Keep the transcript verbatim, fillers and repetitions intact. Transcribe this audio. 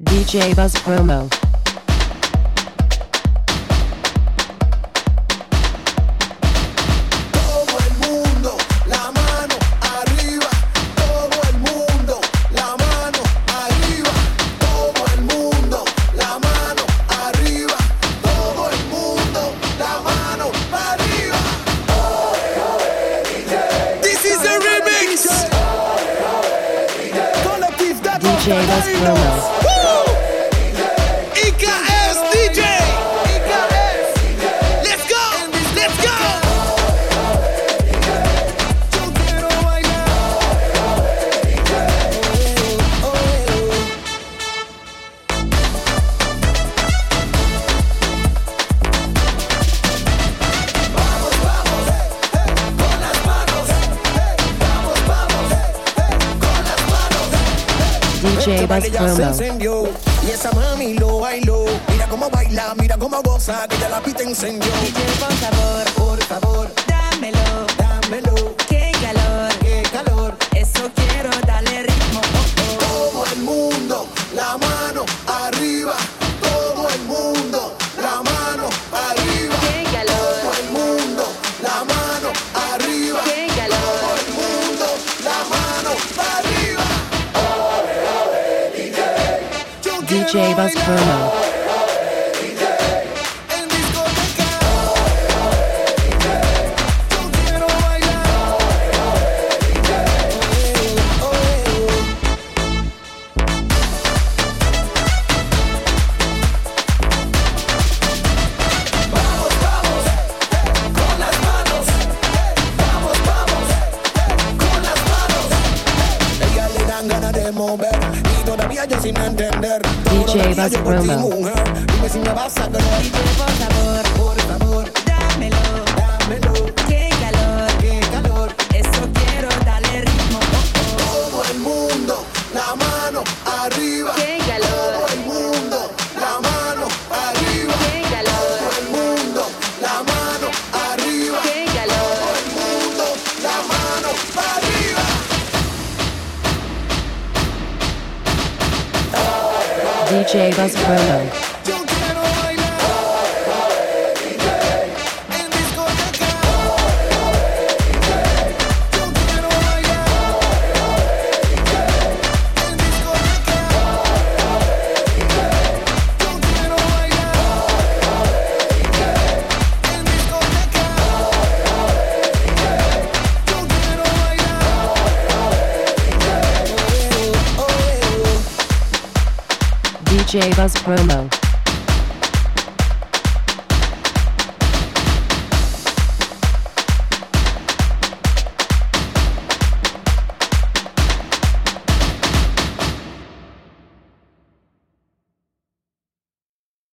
D J Buzz Promo. D J Buzz Promo. I K S D J. I K S. Let's go. Let's go. Yo quiero bailar. Vamos, vamos, hey, hey, con las manos. Hey, vamos, vamos, hey, hey, con las manos. D J Buzz Ya se Promo. encendió y esa mami lo bailó. Mira cómo baila, mira cómo goza, que ya la pista encendió. D J, por favor, Por favor, dámelo. dámelo, Qué calor, qué calor. eso quiero, dale ritmo. Oh, oh. Todo el mundo, la mano arriba. Todo el mundo, la mano arriba. Qué calor, Todo el mundo, la mano arriba. qué calor. Todo el mundo, la mano arriba. Yo D quiero J Buzz bailar Promo. en discoteca. Yo quiero bailar. Oh, oh, oh. Vamos, vamos, hey, con las manos. Hey, vamos, vamos, hey, con las manos. Ella le dan ganas de mover y todavía yo sin entender. D J Todavía Buzz yo por ti, Promo. mujer. Dime si me vas a creer. D J, por favor, Por favor, dámelo. dámelo. Qué calor, Qué calor. eso quiero, dale ritmo. Oh, oh. Todo el mundo, la mano arriba. Qué calor, Todo el mundo, la mano arriba. qué calor, Todo el mundo, la mano arriba. qué calor. Todo el mundo, la mano arriba. D J Buzz Promo. Yo quiero bailar en discoteca. Yo quiero bailar en discoteca. Yo quiero bailar en discoteca. Yo quiero bailar. Oh, oh, oh. D J Buzz Promo.